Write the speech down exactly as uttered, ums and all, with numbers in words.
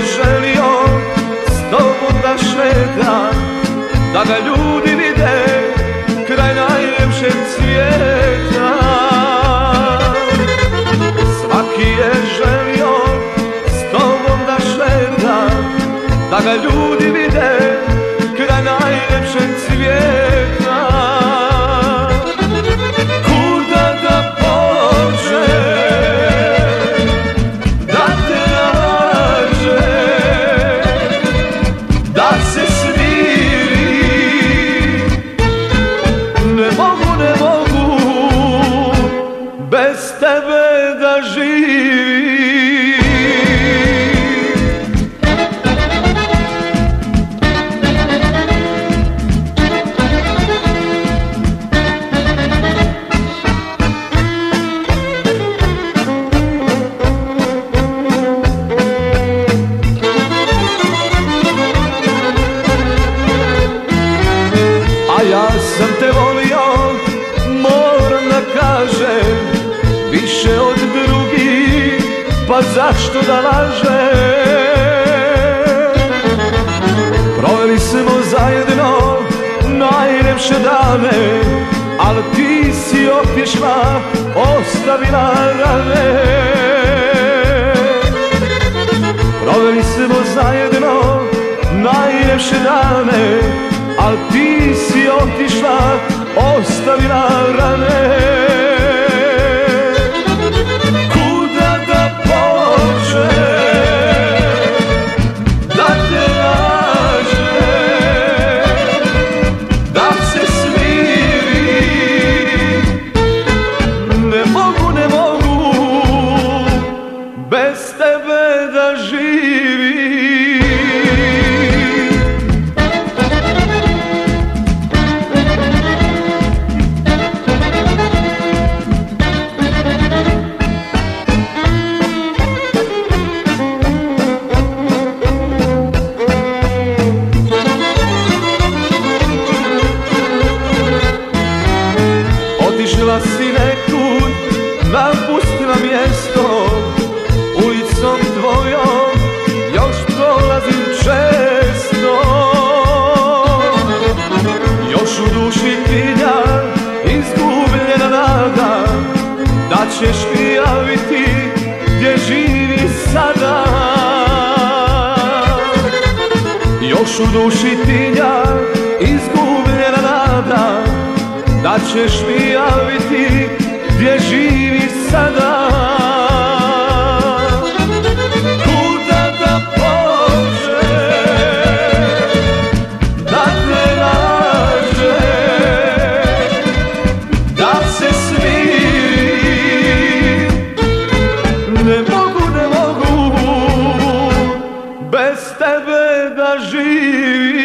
želio s tobom da šetam, da ga ljudi vide kraj najljepšeg svijeta. Svaki je želio s tobom da šetam, da ga ljudi vide kraj najljepšeg svijeta. Kuda da pođe, da te nađe, da se smiri. Ne mogu, ne mogu bez tebe da živim. Ja sam te volio, moram da kažem, više od drugih, pa zašto da lažem? Proveli smo zajedno najljepše dane, ali ti si otišla, ostavila rane. Proveli smo zajedno najljepše dane, al ti si otišla, ostavila rane. Kuda da pođe, da te nađe, da se smiri. Ne mogu, ne mogu bez tebe da živim. Otišla si nekud, napustila mjesto, ulicom tvojom još prolazim često. Još u duši tinja izgubljena nada, da ćeš mi javiti gdje živi sada. Još u duši tinja izgubljena nada, da ćeš mi javiti gdje živi sada. Kuda da pođe, da te nađe, da se smiri. Ne mogu, ne mogu bez tebe da živim.